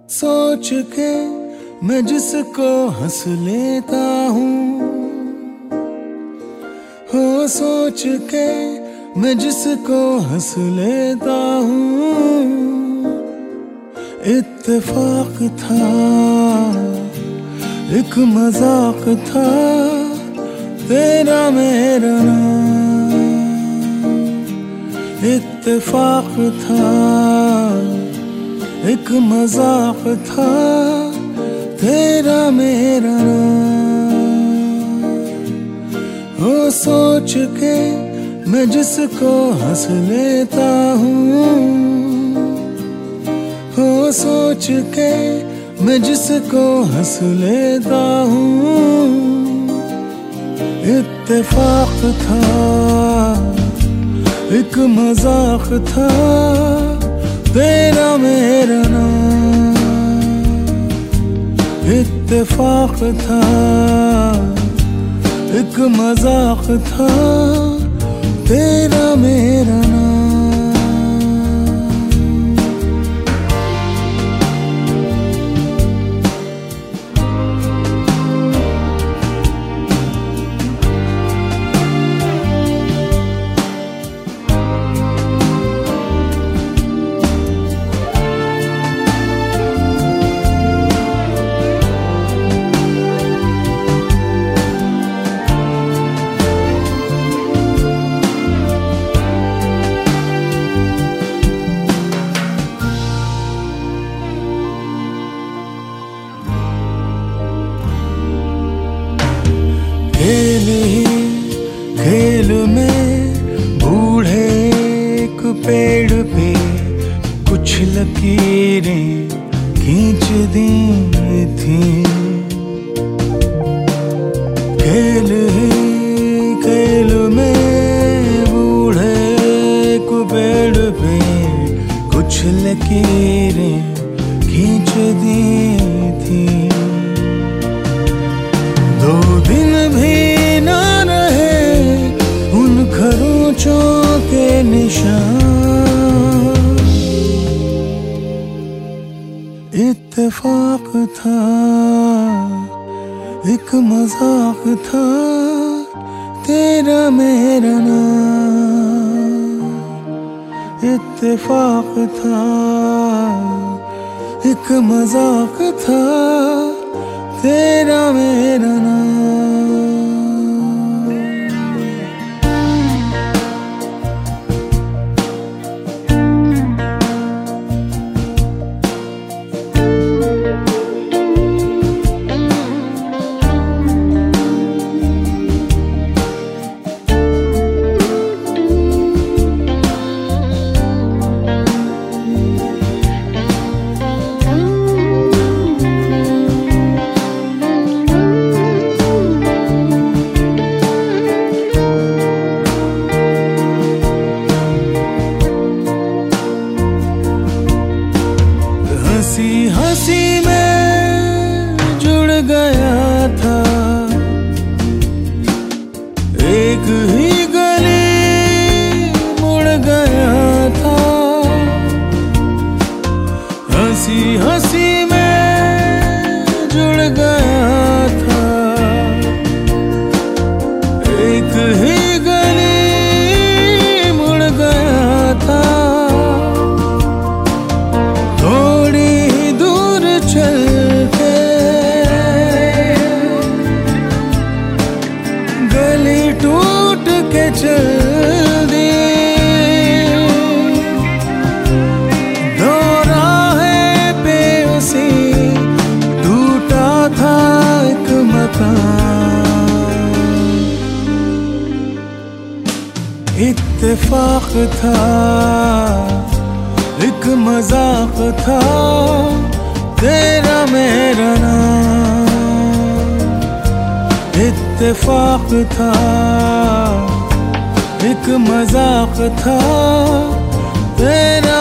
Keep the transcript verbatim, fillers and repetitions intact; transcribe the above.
सोच के मैं जिसको हंस लेता हूँ, हो सोच के मैं जिसको हंस लेता हूँ। इत्तेफाक था, एक मजाक था, तेरा मेरा नाम। इत्तेफाक था, एक मजाक था, तेरा मेरा नाम। हो सोच के मैं जिसको हंस लेता हूँ, हो सोच के मैं जिसको हंस लेता हूँ। इत्तेफाक था, एक मजाक था, तेरा मेरा नाम। इत्तेफाक था, एक मजाक था, तेरा मेरा नाम। खेल ही खेल में बूढ़े एक पेड़ पे कुछ लकीरें खींच दी थी। खेल ही खेल में बूढ़े एक पेड़ पे कुछ लकीरें खींच दी थी। दो दिन भी ना रहे उन खरोंचों के निशान। इत्तेफाक था, एक मजाक था, तेरा मेरा नाम। इत्तेफाक था, एक मजाक था, तेरा मेरा नाम। हंसी हंसी में जुड़ गया था, एक ही गली मुड़ गया था। हंसी हंसी में जुड़ गया था, एक ही गली मुड़ गया था। गली टूट के चल दी, दो राहें पे उसी टूटा था एक मकान। इत्तेफाक था, एक मजाक था, तेरा मेरा नाम। इत्तेफाक था, एक मजाक था, तेरा